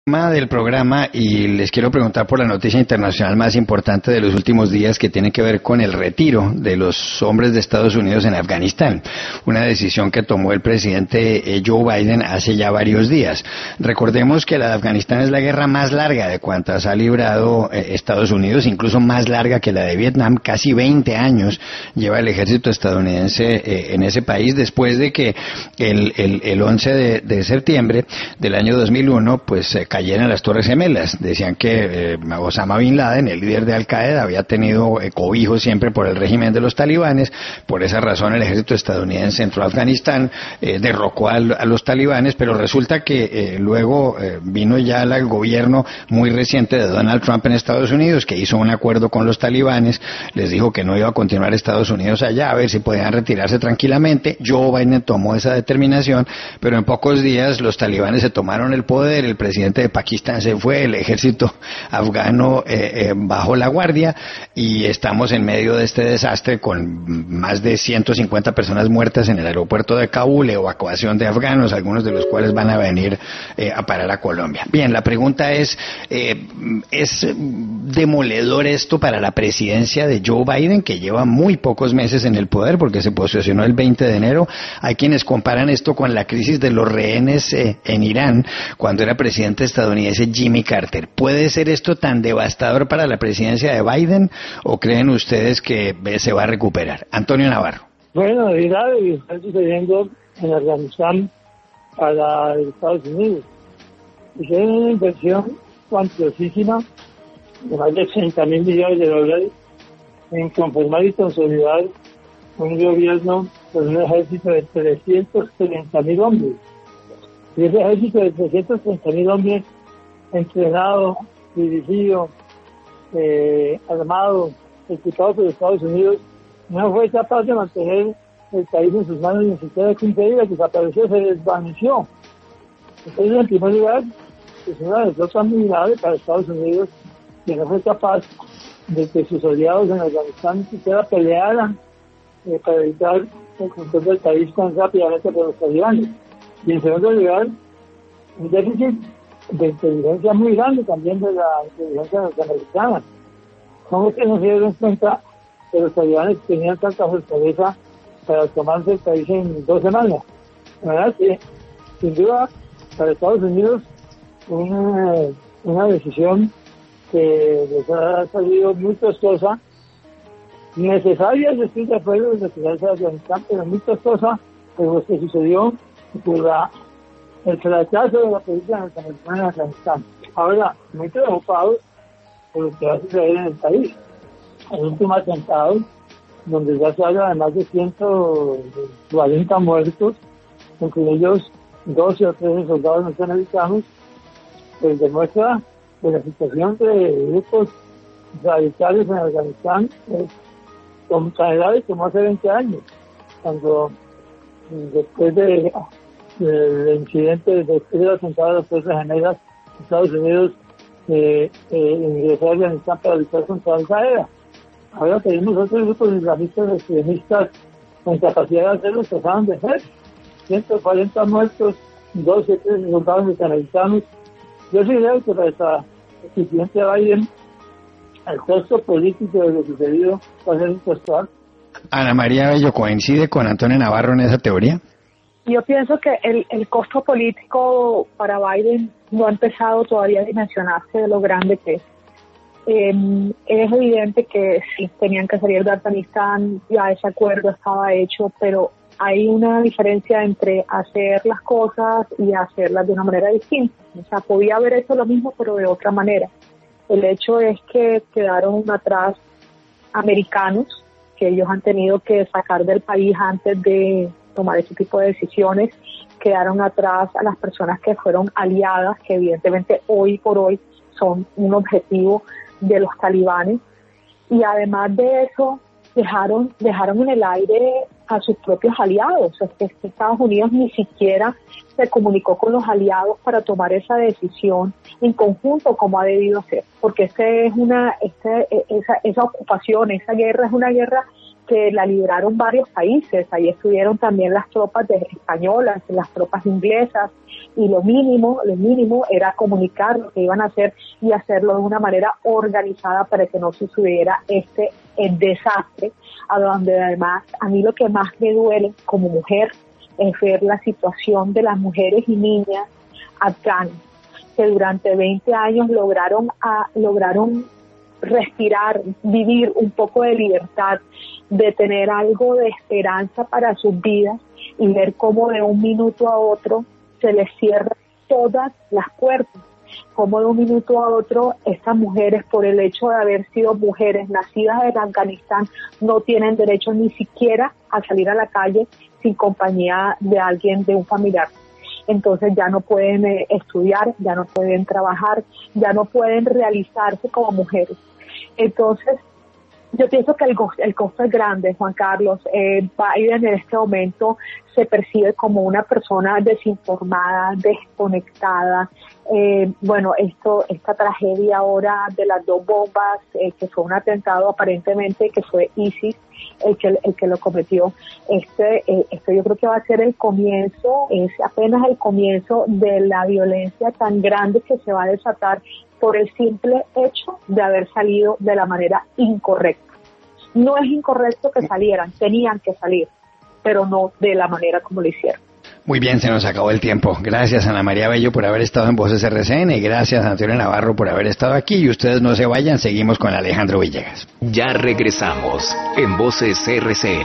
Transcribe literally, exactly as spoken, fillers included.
Del programa y les quiero preguntar por la noticia internacional más importante de los últimos días que tiene que ver con el retiro de los hombres de Estados Unidos en Afganistán, una decisión que tomó el presidente Joe Biden hace ya varios días. Recordemos que la de Afganistán es la guerra más larga de cuantas ha librado eh, Estados Unidos, incluso más larga que la de Vietnam. Casi veinte años lleva el ejército estadounidense eh, en ese país, después de que el, el, el once de, de septiembre del año dos mil uno pues eh, cayeran las Torres Gemelas. Decían que eh, Osama Bin Laden, el líder de Al Qaeda, había tenido eh, cobijo siempre por el régimen de los talibanes. Por esa razón el ejército estadounidense entró a Afganistán, eh, derrocó a, a los talibanes, pero resulta que eh, luego eh, vino ya el gobierno muy reciente de Donald Trump en Estados Unidos, que hizo un acuerdo con los talibanes, les dijo que no iba a continuar Estados Unidos allá, a ver si podían retirarse tranquilamente. Joe Biden tomó esa determinación, pero en pocos días los talibanes se tomaron el poder, el presidente de Pakistán se fue, el ejército afgano eh, eh, bajó la guardia y estamos en medio de este desastre con más de ciento cincuenta personas muertas en el aeropuerto de Kabul, evacuación de afganos, algunos de los cuales van a venir eh, a parar a Colombia. Bien, la pregunta es, eh, ¿es demoledor esto para la presidencia de Joe Biden, que lleva muy pocos meses en el poder porque se posesionó el veinte de enero? Hay quienes comparan esto con la crisis de los rehenes eh, en Irán, cuando era presidente estadounidense Jimmy Carter. ¿Puede ser esto tan devastador para la presidencia de Biden o creen ustedes que se va a recuperar? Antonio Navarro. Bueno, de verdad, está sucediendo en Afganistán para Estados Unidos. Hicieron una inversión cuantiosísima de más de sesenta mil millones de dólares en conformar y consolidar un gobierno con un ejército de trescientos treinta mil hombres. Y ese ejército de trescientos treinta mil hombres entrenado, dirigido, eh, armado, equipado por Estados Unidos, no fue capaz de mantener el país en sus manos ni siquiera quince días, desapareció, se desvaneció. Entonces, en primer lugar, es una derrota muy grave para Estados Unidos, que no fue capaz de que sus aliados en Afganistán ni siquiera pelearan eh, para evitar el control del país tan rápidamente por los talibanes. Y en segundo lugar, un déficit de inteligencia muy grande también de la inteligencia norteamericana. ¿Cómo es que no se dieron cuenta que los talibanes tenían tanta fortaleza para tomarse el país en dos semanas? La verdad que, sin duda, para Estados Unidos, una, una decisión que les ha salido muy costosa, necesaria, yo estoy de acuerdo en retirarse de Afganistán, pero muy costosa por lo que sucedió por la el fracaso de la política norteamericana en Afganistán. Ahora, muy preocupados por lo que va a suceder en el país. El último atentado, donde ya se habla de más de ciento cuarenta muertos, entre ellos doce o trece soldados norteamericanos, pues demuestra que la situación de grupos radicales en Afganistán es con tan grave como hace veinte años, cuando después de el incidente después del atentado de las Fuerzas Gemelas, Estados Unidos eh, eh, ingresó a Afganistán para luchar contra Al Qaeda. Ahora tenemos otros grupos islamistas extremistas con capacidad de hacerlo, que acaban de hacer. ciento cuarenta muertos, doce, trece soldados norteamericanos. Yo sí creo que para el presidente Biden el costo político de lo sucedido va a ser impostural. Ana María Bello, ¿coincide con Antonio Navarro en esa teoría? Yo pienso que el, el costo político para Biden no ha empezado todavía a dimensionarse de lo grande que es. Eh, es evidente que sí, tenían que salir de Afganistán, ya ese acuerdo estaba hecho, pero hay una diferencia entre hacer las cosas y hacerlas de una manera distinta. O sea, podía haber hecho lo mismo, pero de otra manera. El hecho es que quedaron atrás americanos que ellos han tenido que sacar del país antes de tomar ese tipo de decisiones. Quedaron atrás a las personas que fueron aliadas, que evidentemente hoy por hoy son un objetivo de los talibanes. Y además de eso, dejaron dejaron en el aire a sus propios aliados. O sea, que Estados Unidos ni siquiera se comunicó con los aliados para tomar esa decisión en conjunto como ha debido ser, porque ese es una ese, esa esa ocupación, esa guerra es una guerra que la liberaron varios países. Ahí estuvieron también las tropas de españolas, las tropas inglesas, y lo mínimo, lo mínimo era comunicar lo que iban a hacer y hacerlo de una manera organizada para que no sucediera este el desastre, a donde además a mí lo que más me duele como mujer es ver la situación de las mujeres y niñas afganas que durante veinte años lograron a, lograron respirar, vivir un poco de libertad, de tener algo de esperanza para sus vidas, y ver cómo de un minuto a otro se les cierran todas las puertas, como de un minuto a otro estas mujeres, por el hecho de haber sido mujeres nacidas en Afganistán, no tienen derecho ni siquiera a salir a la calle sin compañía de alguien, de un familiar. Entonces ya no pueden eh, estudiar, ya no pueden trabajar, ya no pueden realizarse como mujeres. Entonces, yo pienso que el, el costo es grande, Juan Carlos. Eh, Biden en este momento se percibe como una persona desinformada, desconectada. Eh, bueno, esto, esta tragedia ahora de las dos bombas, eh, que fue un atentado aparentemente que fue ISIS el que el que lo cometió. Este, eh, esto yo creo que va a ser el comienzo, es apenas el comienzo de la violencia tan grande que se va a desatar por el simple hecho de haber salido de la manera incorrecta. No es incorrecto que salieran, tenían que salir, pero no de la manera como lo hicieron. Muy bien, se nos acabó el tiempo. Gracias, Ana María Bello, por haber estado en Voces R C N, y gracias, Antonio Navarro, por haber estado aquí. Y ustedes no se vayan, seguimos con Alejandro Villegas. Ya regresamos en Voces R C N.